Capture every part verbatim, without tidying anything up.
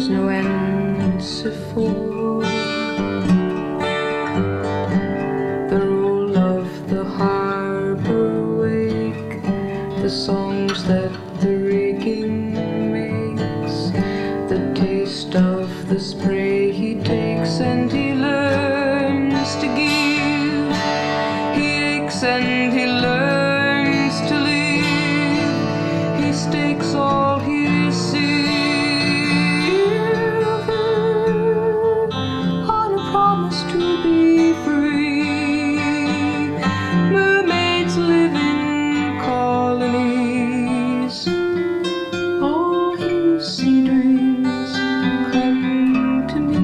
there's no answer for the roll of the harbor wake, the songs that the rigging makes, the taste of the spray he takes, and he learns to give. He aches and he learns to live. He stakes all his silver on a promise to be free. Mermaids live in colonies. All who see dreams come to me.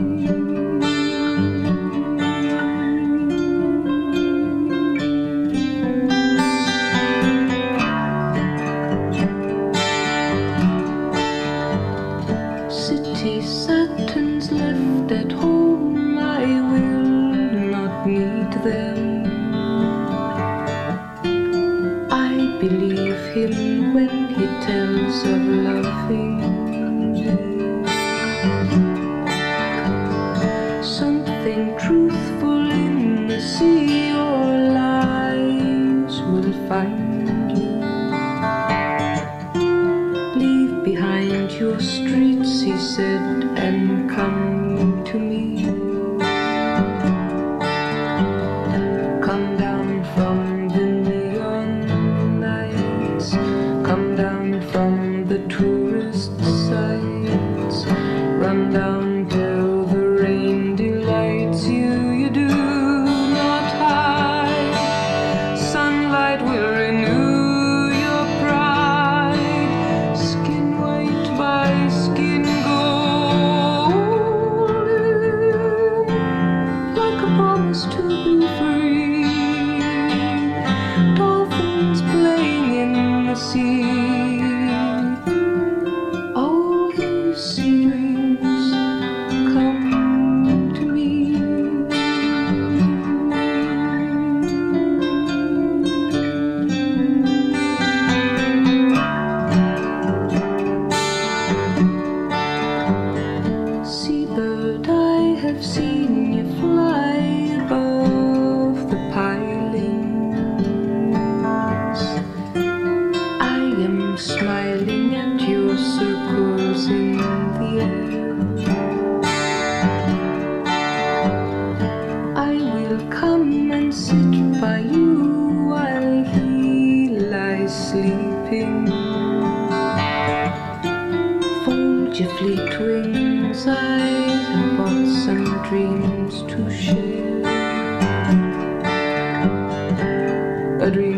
City Saturns left at home, I will not need them. I believe him when he tells of loving me. Something truthful in the sea, or lies will find you. Leave behind your streets, he said, and come to me. Come down from the neon lights, come down from the tourist sites, run down till the rain delights you. You do not hide. Sunlight will renew your pride. Skin white by skin golden, like a promise to be free. Dolphins playing in the sea. All who see dreams come to me. Seabird, I have seen you fly above the pilings. I am smiling at your circles in the air. I will come and sit by you while he lies sleeping. Fold your fleet wings, I have bought some dreams to share. A dream